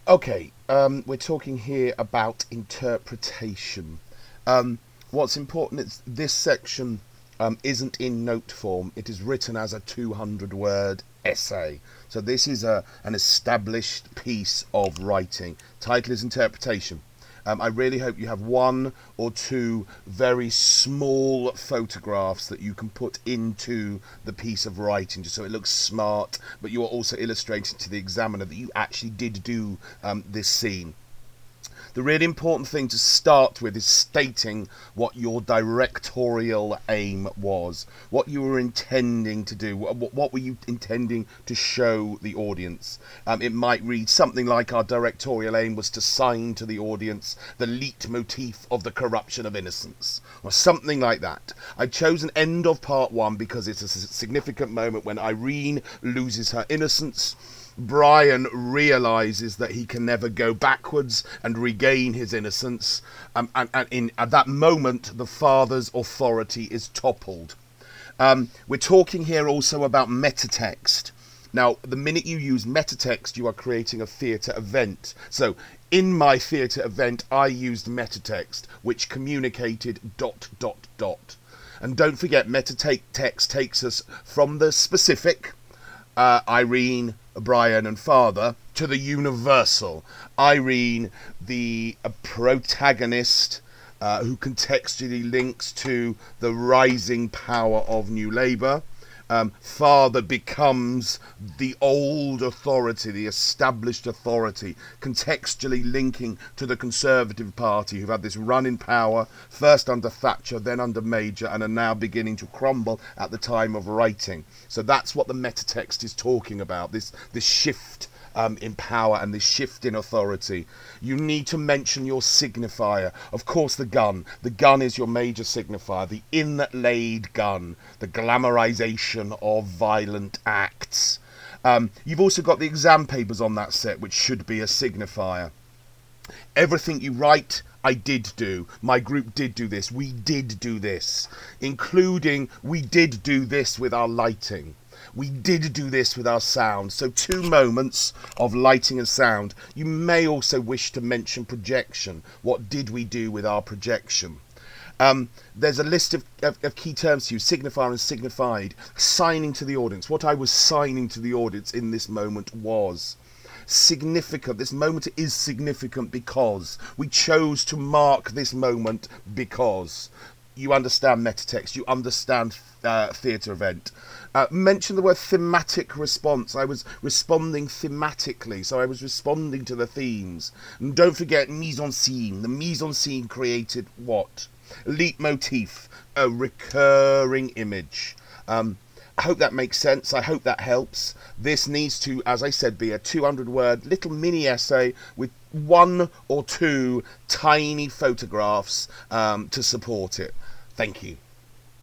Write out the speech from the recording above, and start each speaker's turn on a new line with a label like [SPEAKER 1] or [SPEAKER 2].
[SPEAKER 1] Okay, we're talking here about interpretation. What's important is this section isn't in note form. It is written as a 200-word essay. So this is an established piece of writing. Title is interpretation. I really hope you have one or two very small photographs that you can put into the piece of writing just so it looks smart, but you are also illustrating to the examiner that you actually did do this scene. The really important thing to start with is stating what your directorial aim was, what you were intending to do, what were you intending to show the audience. It might read something like our directorial aim was to sign to the audience the leitmotif of the corruption of innocence, or something like that. I chose an end of part one because it's a significant moment when Irene loses her innocence. Brian realises that he can never go backwards and regain his innocence, and at that moment the father's authority is toppled. We're talking here also about metatext. Now, the minute you use metatext, you are creating a theatre event. So, in my theatre event, I used metatext, which communicated ... And don't forget, metatext takes us from the specific, Irene, Brian and father, to the universal. Irene, the protagonist, who contextually links to the rising power of New Labour. Father becomes the old authority, the established authority, contextually linking to the Conservative Party, who've had this run in power, first under Thatcher, then under Major, and are now beginning to crumble at the time of writing. So that's what the metatext is talking about, this shift in power and this shift in authority. You need to mention your signifier. Of course, the gun. The gun is your major signifier. The inlaid gun. The glamorization of violent acts. You've also got the exam papers on that set, which should be a signifier. Everything you write, I did do. My group did do this. We did do this. Including, we did do this with our lighting. We did do this with our sound. So 2 moments of lighting and sound. You may also wish to mention projection. What did we do with our projection? There's a list of key terms to use, signifier and signified. Signing to the audience. What I was signing to the audience in this moment was significant. This moment is significant because we chose to mark this moment because. You understand metatext, you understand theatre event. Mention the word thematic response. I was responding thematically, so I was responding to the themes. And don't forget mise en scene. The mise en scene created what? Leitmotif, a recurring image. I hope that makes sense. I hope that helps. This needs to, as I said, be a 200-word little mini essay with 1 or 2 tiny photographs to support it. Thank you.